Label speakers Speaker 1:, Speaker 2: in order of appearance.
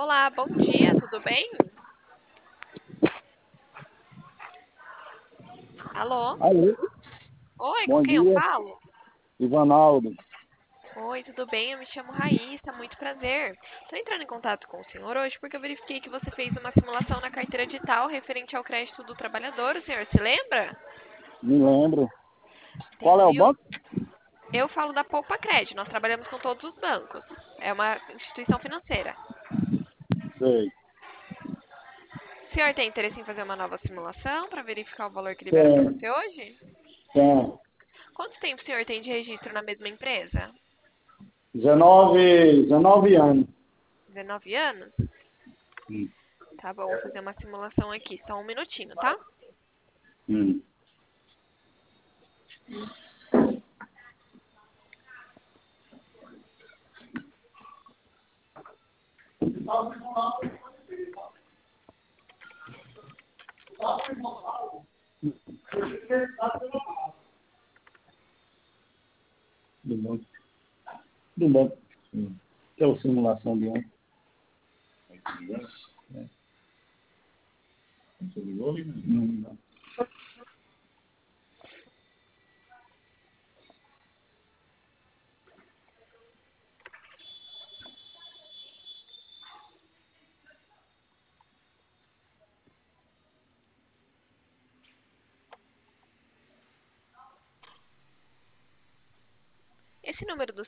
Speaker 1: Olá, bom dia, tudo bem? Alô?
Speaker 2: Alô,
Speaker 1: Oi, com
Speaker 2: bom
Speaker 1: quem eu
Speaker 2: dia,
Speaker 1: falo?
Speaker 2: Ivanaldo.
Speaker 1: Oi, tudo bem? Eu me chamo Raíssa, muito prazer. Estou entrando em contato com o senhor hoje porque eu verifiquei que você fez uma simulação na carteira digital referente ao crédito do trabalhador, o senhor se lembra?
Speaker 2: Me lembro. Qual é o
Speaker 1: Entendi.
Speaker 2: banco?
Speaker 1: Eu falo da Poupa Cred, nós trabalhamos com todos os bancos. É uma instituição financeira.
Speaker 2: Sei.
Speaker 1: O senhor tem interesse em fazer uma nova simulação para verificar o valor que liberou para
Speaker 2: Tem,
Speaker 1: você hoje?
Speaker 2: tem.
Speaker 1: Quanto tempo o senhor tem de registro na mesma empresa?
Speaker 2: 19 anos.
Speaker 1: 19 anos?
Speaker 2: Hum,
Speaker 1: Tá bom, vou fazer uma simulação aqui, só um minutinho, tá?
Speaker 2: hum. Do banco. Do banco. Que é a simulação de ontem. É. Não.
Speaker 1: Esse número do